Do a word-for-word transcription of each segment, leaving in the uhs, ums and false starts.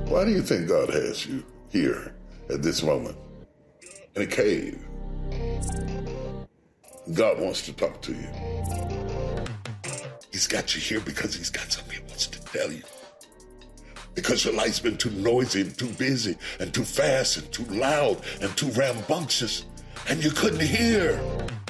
Why do you think God has you here at this moment? In a cave. God wants to talk to you. He's got you here because he's got something he wants to tell you. Because your life's been too noisy and too busy and too fast and too loud and too rambunctious, and you couldn't hear.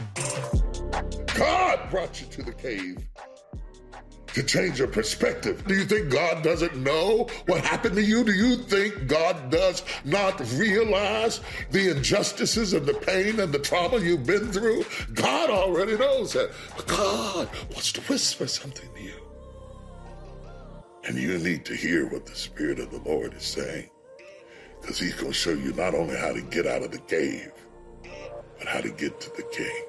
God brought you to the cave to change your perspective. Do you think God doesn't know what happened to you? Do you think God does not realize the injustices and the pain and the trauma you've been through? God already knows that. But God wants to whisper something to you. And you need to hear what the Spirit of the Lord is saying. Because he's going to show you not only how to get out of the cave, but how to get to the King.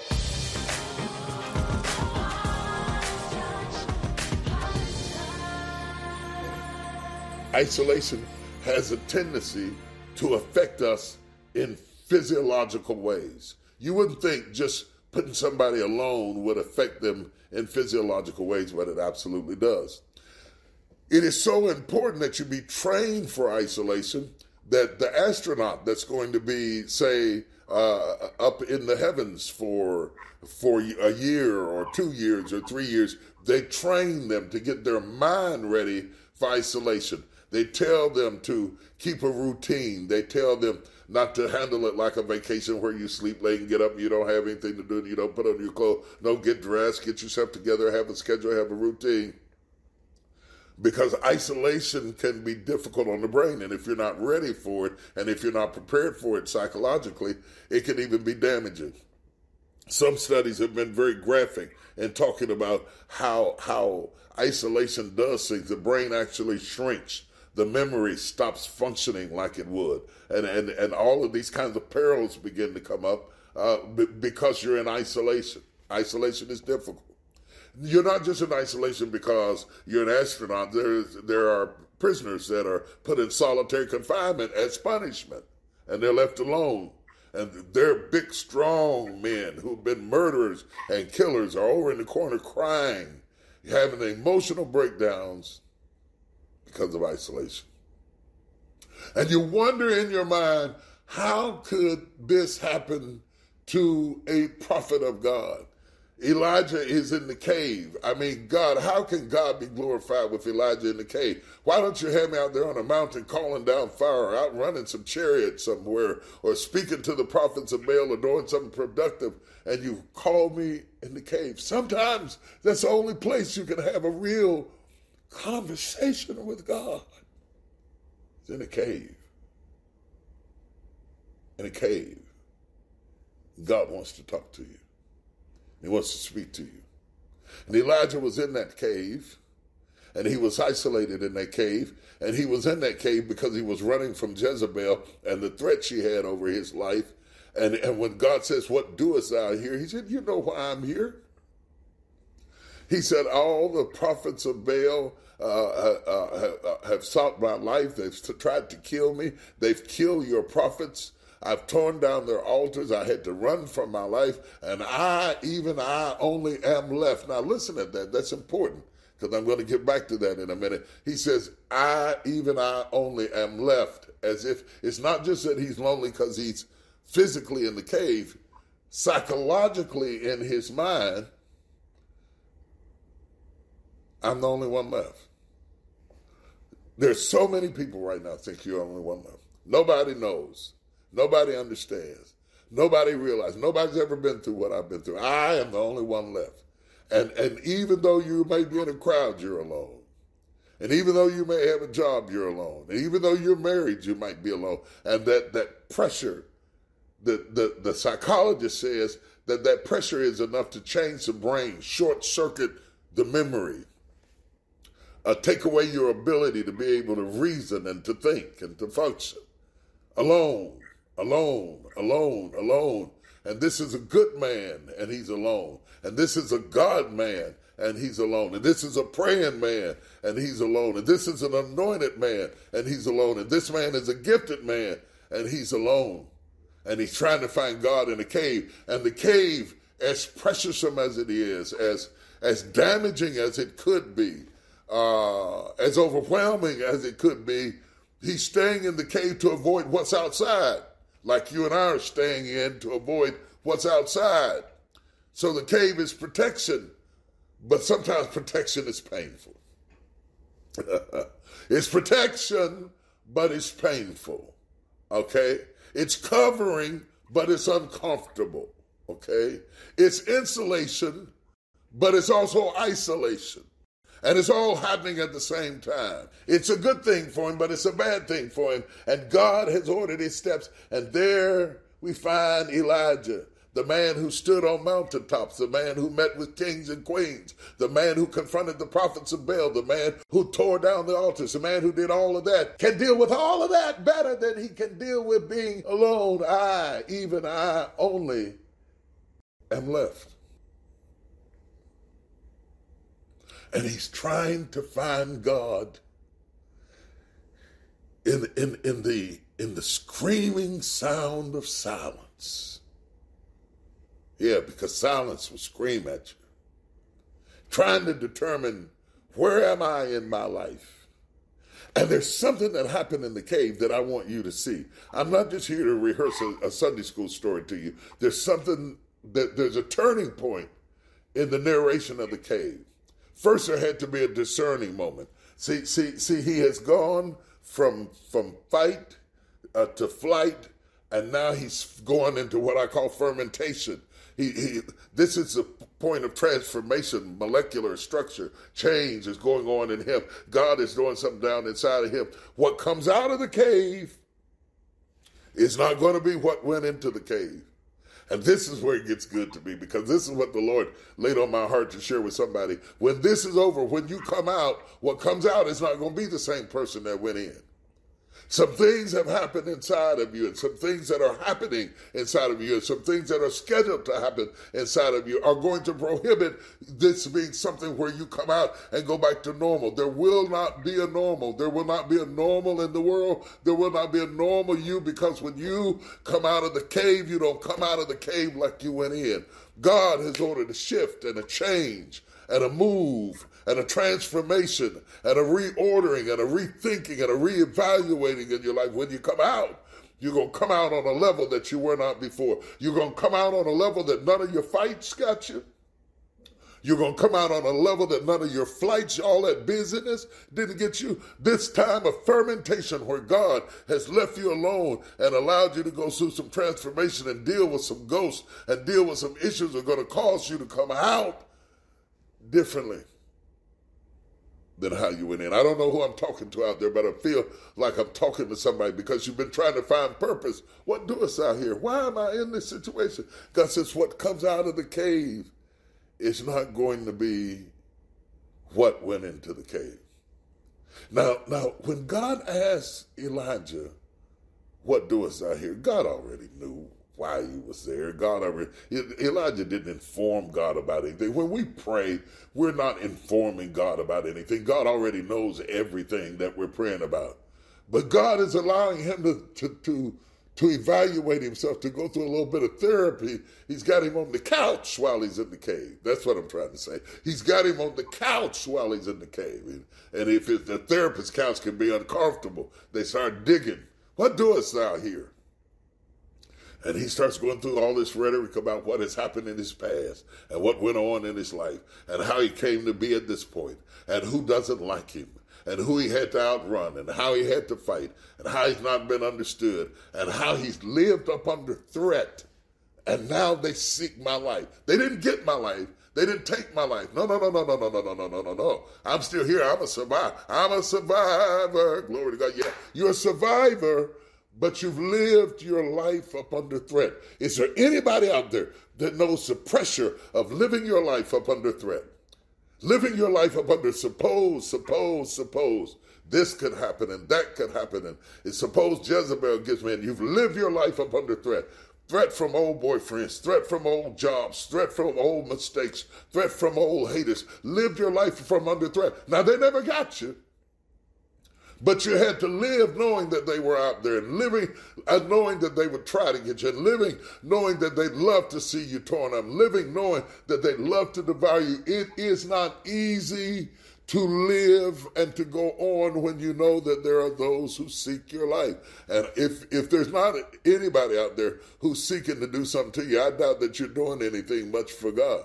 Isolation has a tendency to affect us in physiological ways. You wouldn't think just putting somebody alone would affect them in physiological ways, but it absolutely does. It is so important that you be trained for isolation that the astronaut that's going to be, say, uh, up in the heavens for, for a year or two years or three years, they train them to get their mind ready for isolation. They tell them to keep a routine. They tell them not to handle it like a vacation where you sleep late and get up and you don't have anything to do. You don't put on your clothes. No, get dressed, get yourself together, have a schedule, have a routine. Because isolation can be difficult on the brain. And if you're not ready for it, and if you're not prepared for it psychologically, it can even be damaging. Some studies have been very graphic in talking about how, how isolation does things. The brain actually shrinks. The memory stops functioning like it would. And, and, and all of these kinds of perils begin to come up uh, b- because you're in isolation. Isolation is difficult. You're not just in isolation because you're an astronaut. There's, there are prisoners that are put in solitary confinement as punishment, and they're left alone. And they're big, strong men who've been murderers and killers are over in the corner crying, having emotional breakdowns because of isolation. And you wonder in your mind, how could this happen to a prophet of God? Elijah is in the cave. I mean, God, how can God be glorified with Elijah in the cave? Why don't you have me out there on a mountain calling down fire, or out running some chariot somewhere, or speaking to the prophets of Baal, or doing something productive, and you call me in the cave? Sometimes that's the only place you can have a real conversation with God. It's in a cave. In a cave. God wants to talk to you. He wants to speak to you. And Elijah was in that cave, and he was isolated in that cave, and he was in that cave because he was running from Jezebel and the threat she had over his life. And, and when God says, "What doest thou here?" he said, "You know why I'm here." He said, "All the prophets of Baal uh, uh, uh, have sought my life. They've tried to kill me. They've killed your prophets. I've torn down their altars. I had to run from my life, and I, even I, only am left." Now listen at that. That's important, because I'm going to get back to that in a minute. He says, I, even I, only am left, as if it's not just that he's lonely because he's physically in the cave. Psychologically, in his mind, I'm the only one left. There's so many people right now think you're the only one left. Nobody knows. Nobody understands. Nobody realizes. Nobody's ever been through what I've been through. I am the only one left. And and even though you may be in a crowd, you're alone. And even though you may have a job, you're alone. And even though you're married, you might be alone. And that, that pressure, the, the, the psychologist says that that pressure is enough to change the brain, short circuit the memory, uh, take away your ability to be able to reason and to think and to function. Alone. Alone, alone, alone. And this is a good man, and he's alone. And this is a God man, and he's alone. And this is a praying man, and he's alone. And this is an anointed man, and he's alone. And this man is a gifted man, and he's alone. And he's trying to find God in a cave. And the cave, as precious as it is, as, as damaging as it could be, uh, as overwhelming as it could be, He's staying in the cave to avoid what's outside, like you and I are staying in to avoid what's outside. So the cave is protection, but sometimes protection is painful. It's protection, but it's painful, okay? It's covering, but it's uncomfortable, okay? It's insulation, but it's also isolation. And it's all happening at the same time. It's a good thing for him, but it's a bad thing for him. And God has ordered his steps. And there we find Elijah, the man who stood on mountaintops, the man who met with kings and queens, the man who confronted the prophets of Baal, the man who tore down the altars, the man who did all of that, can deal with all of that better than he can deal with being alone. I, even I only, am left. And he's trying to find God in, in, in, the, in the screaming sound of silence. Yeah, because silence will scream at you. Trying to determine, where am I in my life? And there's something that happened in the cave that I want you to see. I'm not just here to rehearse a, a Sunday school story to you. There's something, that there's a turning point in the narration of the cave. First, there had to be a discerning moment. See, see, see. He has gone from from fight uh, to flight, and now he's going into what I call fermentation. He, he, this is a point of transformation, molecular structure, change is going on in him. God is doing something down inside of him. What comes out of the cave is not going to be what went into the cave. And this is where it gets good to me, because this is what the Lord laid on my heart to share with somebody. When this is over, when you come out, what comes out is not going to be the same person that went in. Some things have happened inside of you, and some things that are happening inside of you, and some things that are scheduled to happen inside of you are going to prohibit this being something where you come out and go back to normal. There will not be a normal. There will not be a normal in the world. There will not be a normal you, because when you come out of the cave, you don't come out of the cave like you went in. God has ordered a shift and a change and a move and a transformation and a reordering and a rethinking and a reevaluating in your life. When you come out, you're going to come out on a level that you were not before. You're going to come out on a level that none of your fights got you. You're going to come out on a level that none of your flights, all that busyness didn't get you. This time of fermentation where God has left you alone and allowed you to go through some transformation and deal with some ghosts and deal with some issues that are going to cause you to come out differently than how you went in. I don't know who I'm talking to out there, but I feel like I'm talking to somebody, because you've been trying to find purpose. What doest thou here? Why am I in this situation? God says what comes out of the cave is not going to be what went into the cave. Now, now, when God asked Elijah, what doest thou here? God already knew why he was there. God already, Elijah didn't inform God about anything. When we pray, we're not informing God about anything. God already knows everything that we're praying about. But God is allowing him to, to, to, to evaluate himself, to go through a little bit of therapy. He's got him on the couch while he's in the cave. That's what I'm trying to say. He's got him on the couch while he's in the cave. And if it, the therapist's couch can be uncomfortable, they start digging. What doest thou here? And he starts going through all this rhetoric about what has happened in his past and what went on in his life and how he came to be at this point and who doesn't like him and who he had to outrun and how he had to fight and how he's not been understood and how he's lived up under threat. And now they seek my life. They didn't get my life. They didn't take my life. No, no, no, no, no, no, no, no, no, no, no, no. I'm still here. I'm a survivor. I'm a survivor. Glory to God. Yeah, you're a survivor, but you've lived your life up under threat. Is there anybody out there that knows the pressure of living your life up under threat? Living your life up under suppose, suppose, suppose. This could happen and that could happen. And suppose Jezebel gets me, and you've lived your life up under threat. Threat from old boyfriends, threat from old jobs, threat from old mistakes, threat from old haters. Lived your life from under threat. Now, they never got you. But you had to live knowing that they were out there, and living and knowing that they would try to get you, and living knowing that they'd love to see you torn up, living knowing that they'd love to devour you. It is not easy to live and to go on when you know that there are those who seek your life. And if if there's not anybody out there who's seeking to do something to you, I doubt that you're doing anything much for God.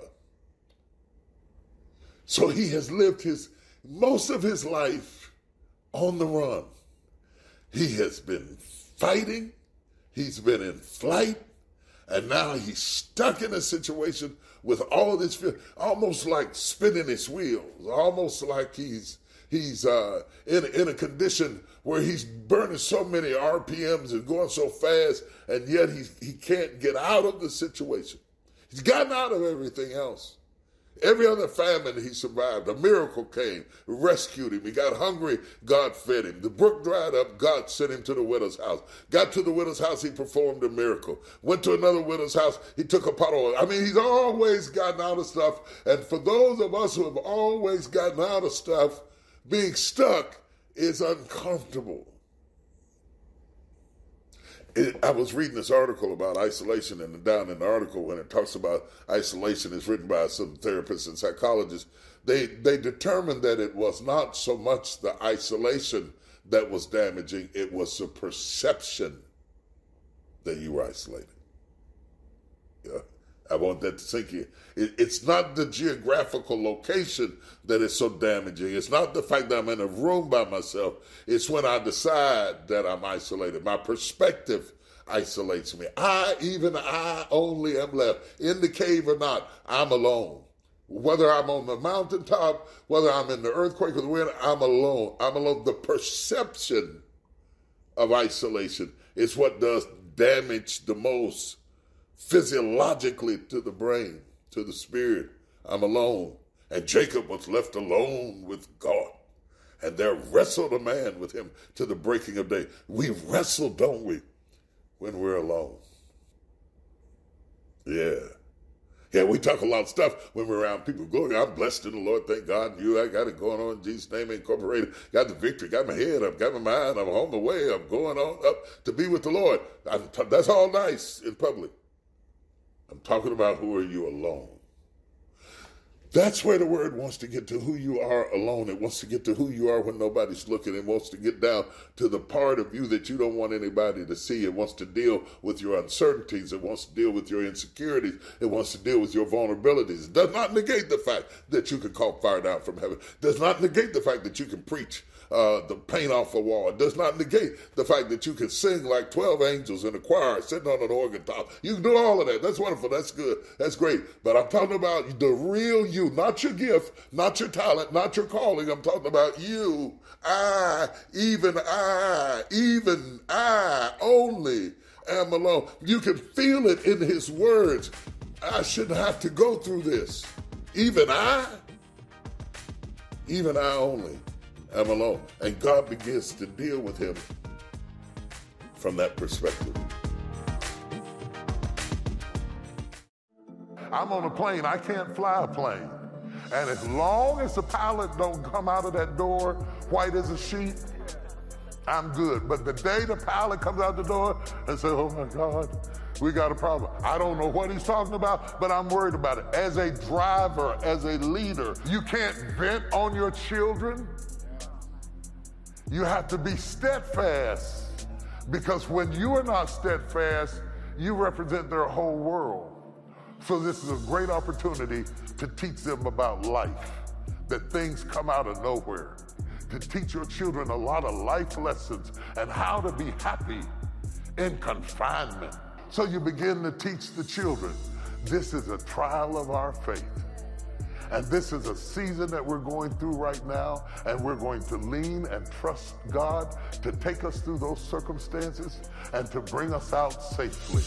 So he has lived his most of his life on the run. He has been fighting, he's been in flight, and now he's stuck in a situation with all this fear, almost like spinning his wheels, almost like he's he's uh, in, in a condition where he's burning so many R P Ms and going so fast, and yet he's, he can't get out of the situation. He's gotten out of everything else. Every other famine he survived. A miracle came, rescued him. He got hungry, God fed him. The brook dried up, God sent him to the widow's house. Got to the widow's house, he performed a miracle. Went to another widow's house, he took a pot of oil. I mean, he's always gotten out of stuff. And for those of us who have always gotten out of stuff, being stuck is uncomfortable. It, I was reading this article about isolation, and down in the article when it talks about isolation, it's written by some therapists and psychologists. They they determined that it was not so much the isolation that was damaging, it was the perception that you were isolated. Yeah, I want that to sink in. It, it's not the geographical location that is so damaging. It's not the fact that I'm in a room by myself. It's when I decide that I'm isolated. My perspective isolates me. I, even I only am left. In the cave or not, I'm alone. Whether I'm on the mountaintop, whether I'm in the earthquake or the wind, I'm alone. I'm alone. The perception of isolation is what does damage the most physiologically to the brain, to the spirit. I'm alone. And Jacob was left alone with God. And there wrestled a man with him to the breaking of day. We wrestle, don't we, when we're alone? Yeah. Yeah, we talk a lot of stuff when we're around people. Glory, I'm blessed in the Lord. Thank God. You, I got it going on in Jesus' name, Incorporated. Got the victory. Got my head up. Got my mind. I'm on the way. I'm going on up to be with the Lord. I'm t- that's all nice in public. I'm talking about who are you alone. That's where the word wants to get to who you are alone. It wants to get to who you are when nobody's looking. It wants to get down to the part of you that you don't want anybody to see. It wants to deal with your uncertainties. It wants to deal with your insecurities. It wants to deal with your vulnerabilities. It does not negate the fact that you can call fire down from heaven. It does not negate the fact that you can preach Uh, the paint off a wall. It does not negate the fact that you can sing like twelve angels in a choir sitting on an organ top. You can do all of that. That's wonderful. That's good. That's great. But I'm talking about the real you, not your gift, not your talent, not your calling. I'm talking about you. I, even I, even I only am alone. You can feel it in his words. I shouldn't have to go through this. Even I, even I only am alone. And God begins to deal with him from that perspective. I'm on a plane. I can't fly a plane. And as long as the pilot don't come out of that door white as a sheet, I'm good. But the day the pilot comes out the door and says, oh my God, we got a problem. I don't know what he's talking about, but I'm worried about it. As a driver, as a leader, you can't vent on your children. You have to be steadfast, because when you are not steadfast, you represent their whole world. So this is a great opportunity to teach them about life, that things come out of nowhere, to teach your children a lot of life lessons and how to be happy in confinement. So you begin to teach the children, this is a trial of our faith. And this is a season that we're going through right now, and we're going to lean and trust God to take us through those circumstances and to bring us out safely.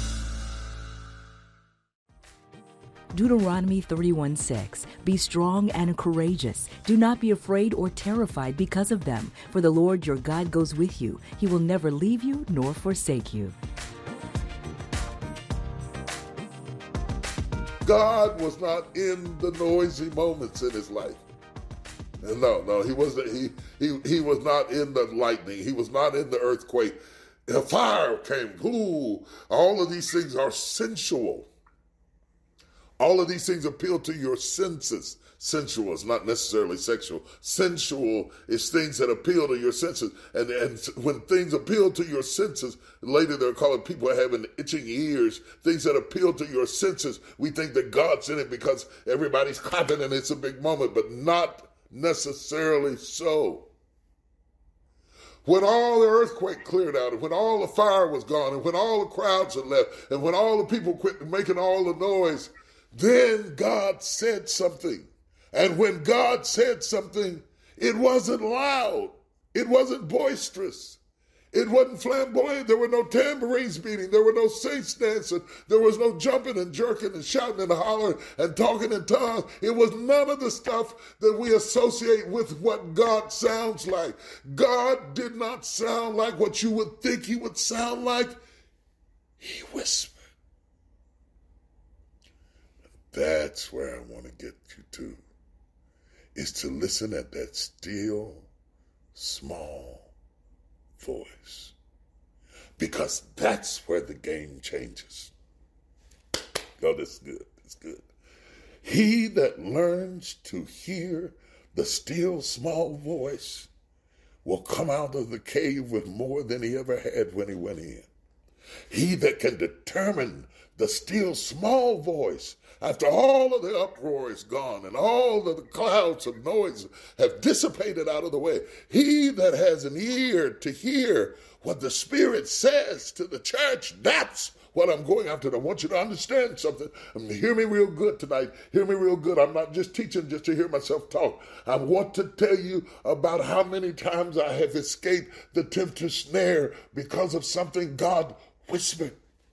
Deuteronomy thirty-one six. Be strong and courageous. Do not be afraid or terrified because of them, for the Lord your God goes with you. He will never leave you nor forsake you. God was not in the noisy moments in his life. No, no, he wasn't. He he he was not in the lightning. He was not in the earthquake. The fire came. Ooh, all of these things are sensual. All of these things appeal to your senses. Sensual is not necessarily sexual. Sensual is things that appeal to your senses. And, and when things appeal to your senses, later they're calling people having itching ears, things that appeal to your senses. We think that God's in it because everybody's clapping and it's a big moment, but not necessarily so. When all the earthquake cleared out, and when all the fire was gone, and when all the crowds had left, and when all the people quit making all the noise, then God said something. And when God said something, it wasn't loud. It wasn't boisterous. It wasn't flamboyant. There were no tambourines beating. There were no saints dancing. There was no jumping and jerking and shouting and hollering and talking in tongues. It was none of the stuff that we associate with what God sounds like. God did not sound like what you would think he would sound like. He whispered. That's where I want to get you to, is to listen at that still, small voice. Because that's where the game changes. Oh, this is good. It's good. He that learns to hear the still, small voice will come out of the cave with more than he ever had when he went in. He that can determine the still, small voice after all of the uproar is gone and all of the clouds of noise have dissipated out of the way, he that has an ear to hear what the Spirit says to the church, that's what I'm going after. I want you to understand something. I mean, hear me real good tonight. Hear me real good. I'm not just teaching just to hear myself talk. I want to tell you about how many times I have escaped the tempter's snare because of something God whispered.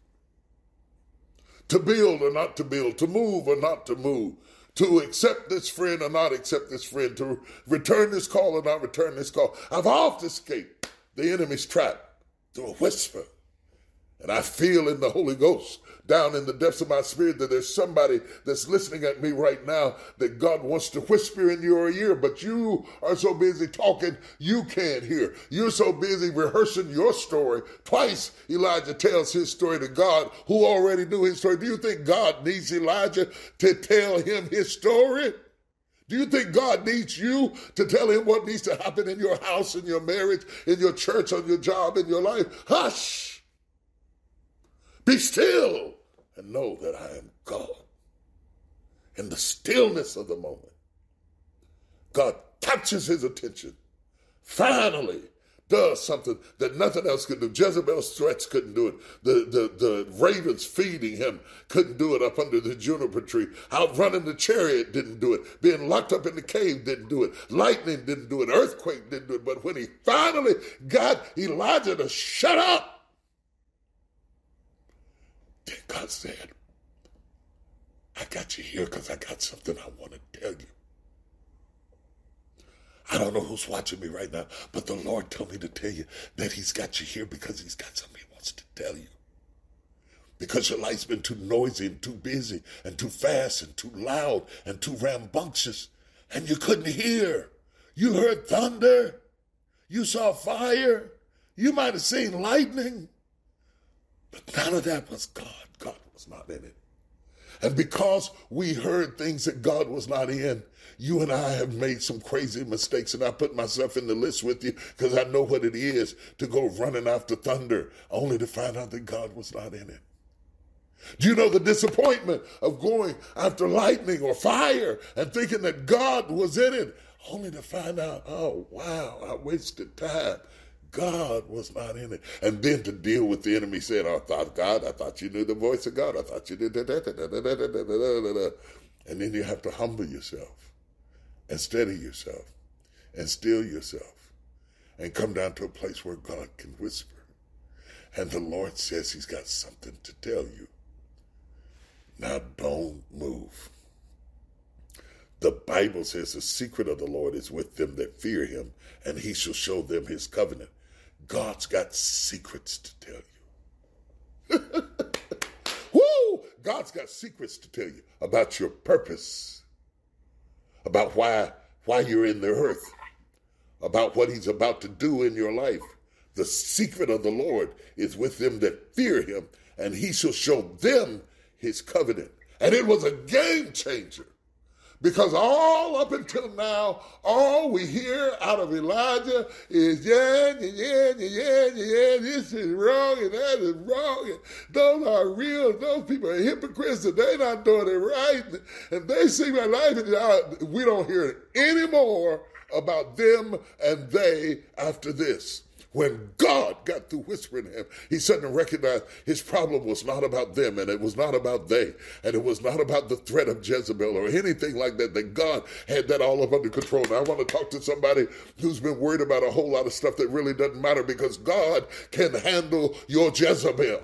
To build or not to build, to move or not to move, to accept this friend or not accept this friend, to return this call or not return this call. I've often escaped the enemy's trap through a whisper. And I feel in the Holy Ghost, down in the depths of my spirit, that there's somebody that's listening at me right now that God wants to whisper in your ear, but you are so busy talking, you can't hear. You're so busy rehearsing your story. Twice Elijah tells his story to God, who already knew his story. Do you think God needs Elijah to tell him his story? Do you think God needs you to tell him what needs to happen in your house, in your marriage, in your church, on your job, in your life? Hush! Be still and know that I am God. In the stillness of the moment, God touches his attention, finally does something that nothing else could do. Jezebel's threats couldn't do it. The, the, the ravens feeding him couldn't do it up under the juniper tree. Outrunning the chariot didn't do it. Being locked up in the cave didn't do it. Lightning didn't do it. Earthquake didn't do it. But when he finally got Elijah to shut up, then God said, I got you here because I got something I want to tell you. I don't know who's watching me right now, but the Lord told me to tell you that he's got you here because he's got something he wants to tell you. Because your life's been too noisy and too busy and too fast and too loud and too rambunctious, and you couldn't hear. You heard thunder. You saw fire. You might have seen lightning. But none of that was God. God was not in it. And because we heard things that God was not in, you and I have made some crazy mistakes, and I put myself in the list with you because I know what it is to go running after thunder only to find out that God was not in it. Do you know the disappointment of going after lightning or fire and thinking that God was in it only to find out, oh, wow, I wasted time. God was not in it. And then to deal with the enemy saying, oh, I thought God, I thought you knew the voice of God. I thought you did that. And then you have to humble yourself and steady yourself and still yourself and come down to a place where God can whisper. And the Lord says he's got something to tell you. Now don't move. The Bible says the secret of the Lord is with them that fear him, and he shall show them his covenant. God's got secrets to tell you. Woo! God's got secrets to tell you about your purpose, about why, why you're in the earth, about what he's about to do in your life. The secret of the Lord is with them that fear him, and he shall show them his covenant. And it was a game changer. Because all up until now, all we hear out of Elijah is, yeah, yeah, yeah, yeah, yeah, this is wrong and that is wrong. And those are real. Those people are hypocrites and they're not doing it right. And they see my life. And uh, we don't hear it anymore about them and they after this. When God got through whispering to him, he suddenly recognized his problem was not about them, and it was not about they, and it was not about the threat of Jezebel or anything like that, that God had that all up under control. Now, I want to talk to somebody who's been worried about a whole lot of stuff that really doesn't matter, because God can handle your Jezebel.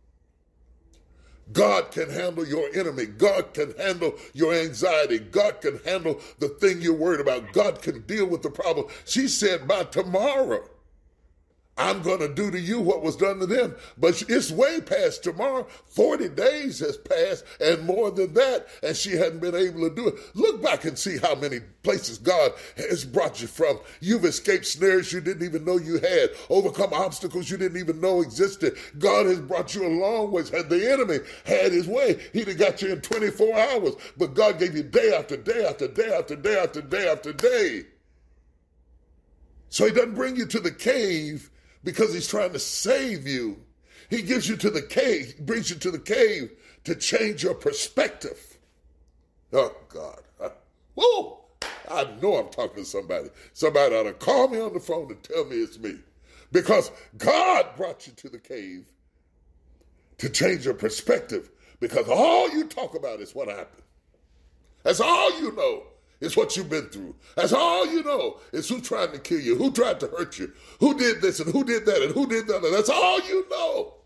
God can handle your enemy. God can handle your anxiety. God can handle the thing you're worried about. God can deal with the problem. She said, by tomorrow, I'm going to do to you what was done to them. But it's way past tomorrow. forty days has passed and more than that, and she hadn't been able to do it. Look back and see how many places God has brought you from. You've escaped snares you didn't even know you had, overcome obstacles you didn't even know existed. God has brought you a long ways. Had the enemy had his way, he'd have got you in twenty-four hours. But God gave you day after day after day after day after day after day. So he doesn't bring you to the cave because he's trying to save you. He gives you to the cave, brings you to the cave to change your perspective. Oh, God. I, whoa! I know I'm talking to somebody. Somebody ought to call me on the phone and tell me it's me. Because God brought you to the cave to change your perspective. Because all you talk about is what happened. That's all you know. It's what you've been through. That's all you know. It's who tried to kill you, who tried to hurt you, who did this and who did that and who did that. That's all you know.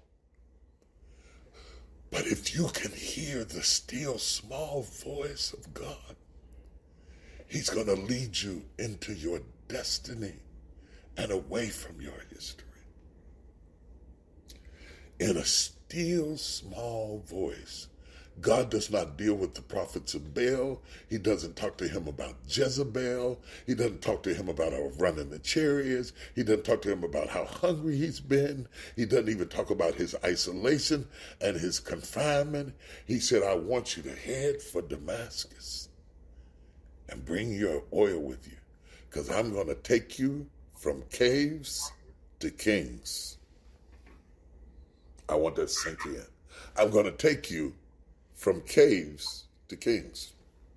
But if you can hear the still small voice of God, he's going to lead you into your destiny and away from your history. In a still small voice, God does not deal with the prophets of Baal. He doesn't talk to him about Jezebel. He doesn't talk to him about our running the chariots. He doesn't talk to him about how hungry he's been. He doesn't even talk about his isolation and his confinement. He said, I want you to head for Damascus and bring your oil with you, because I'm going to take you from caves to kings. I want that to sink in. I'm going to take you from caves to kings.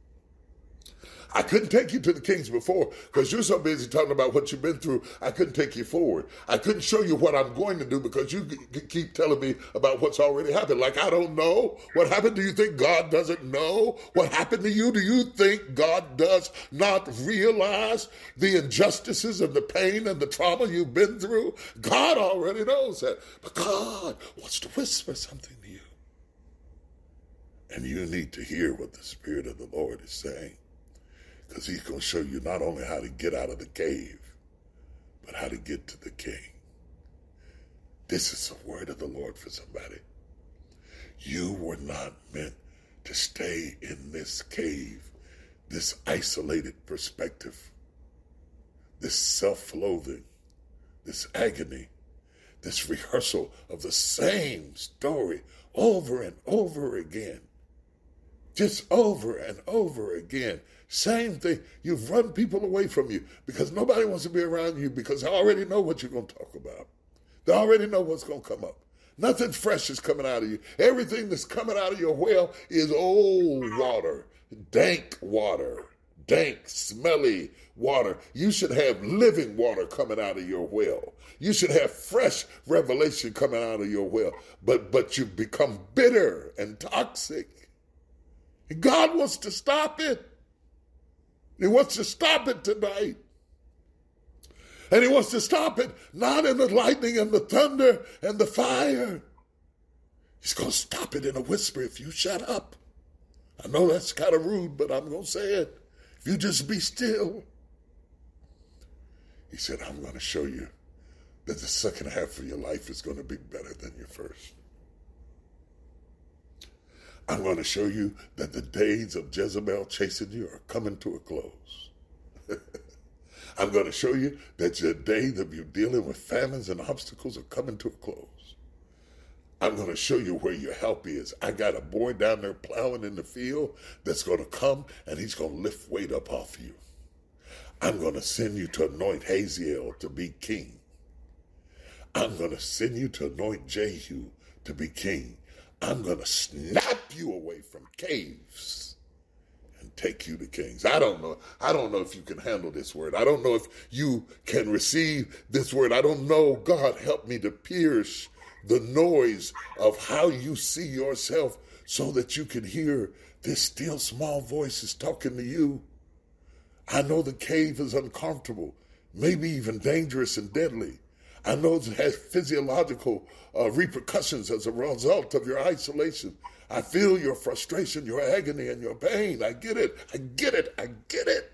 I couldn't take you to the kings before because you're so busy talking about what you've been through. I couldn't take you forward. I couldn't show you what I'm going to do because you keep telling me about what's already happened. Like, I don't know what happened. Do you think God doesn't know what happened to you? Do you think God does not realize the injustices and the pain and the trauma you've been through? God already knows that. But God wants to whisper something to you. And you need to hear what the Spirit of the Lord is saying, because he's going to show you not only how to get out of the cave, but how to get to the king. This is the word of the Lord for somebody. You were not meant to stay in this cave, this isolated perspective, this self-loathing, this agony, this rehearsal of the same story over and over again. Just over and over again. Same thing. You've run people away from you because nobody wants to be around you because they already know what you're going to talk about. They already know what's going to come up. Nothing fresh is coming out of you. Everything that's coming out of your well is old water, dank water, dank, smelly water. You should have living water coming out of your well. You should have fresh revelation coming out of your well. But, but you become bitter and toxic. God wants to stop it. He wants to stop it tonight. And he wants to stop it not in the lightning and the thunder and the fire. He's going to stop it in a whisper if you shut up. I know that's kind of rude, but I'm going to say it. If you just be still. He said, I'm going to show you that the second half of your life is going to be better than your first. I'm going to show you that the days of Jezebel chasing you are coming to a close. I'm going to show you that your days of you dealing with famines and obstacles are coming to a close. I'm going to show you where your help is. I got a boy down there plowing in the field that's going to come and he's going to lift weight up off you. I'm going to send you to anoint Hazael to be king. I'm going to send you to anoint Jehu to be king. I'm going to snap you away from caves and take you to kings. I don't know. I don't know if you can handle this word. I don't know if you can receive this word. I don't know. God, help me to pierce the noise of how you see yourself so that you can hear this still small voice is talking to you. I know the cave is uncomfortable, maybe even dangerous and deadly. I know it has physiological uh, repercussions as a result of your isolation. I feel your frustration, your agony, and your pain. I get it. I get it. I get it.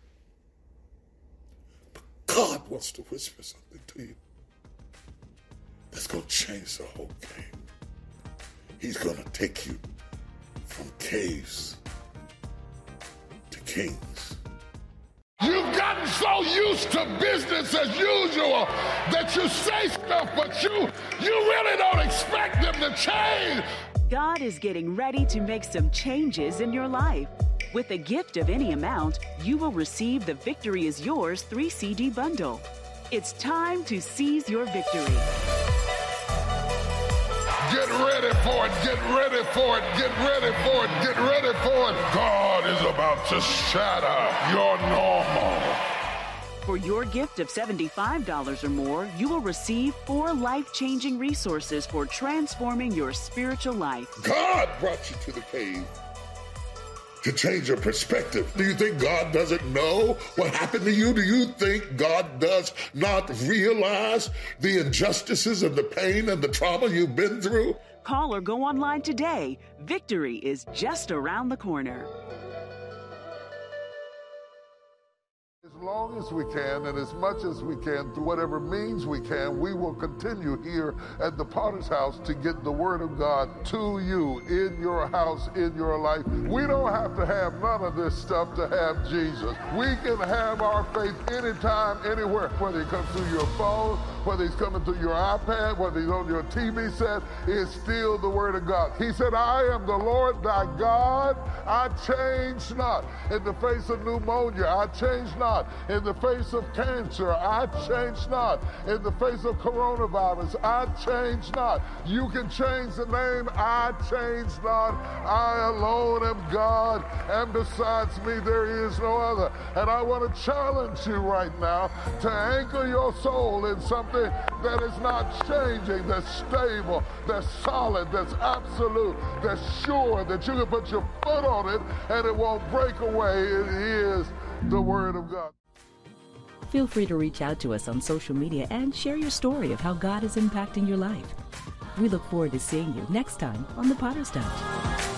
But God wants to whisper something to you that's going to change the whole game. He's going to take you from caves to kings. You've gotten so used to business as usual that you say stuff, but you, you really don't expect them to change. God is getting ready to make some changes in your life. With a gift of any amount, you will receive the Victory is Yours three C D bundle. It's time to seize your victory. Get ready for it, get ready for it, get ready for it, get ready for it. God is about to shatter your normal. For your gift of seventy-five dollars or more, you will receive four life-changing resources for transforming your spiritual life. God brought you to the cave to change your perspective. Do you think God doesn't know what happened to you? Do you think God does not realize the injustices and the pain and the trauma you've been through? Call or go online today. Victory is just around the corner. As long as we can and as much as we can, through whatever means we can, we will continue here at the Potter's House to get the Word of God to you, in your house, in your life. We don't have to have none of this stuff to have Jesus. We can have our faith anytime, anywhere, whether it comes through your phone, whether he's coming through your iPad, whether he's on your T V set, it's still the Word of God. He said, I am the Lord thy God, I change not. In the face of pneumonia, I change not. In the face of cancer, I change not. In the face of coronavirus, I change not. You can change the name, I change not. I alone am God, and besides me there is no other. And I want to challenge you right now to anchor your soul in something that is not changing, that's stable, that's solid, that's absolute, that's sure, that you can put your foot on it and it won't break away. It is the Word of God. Feel free to reach out to us on social media and share your story of how God is impacting your life. We look forward to seeing you next time on The Potter's Touch.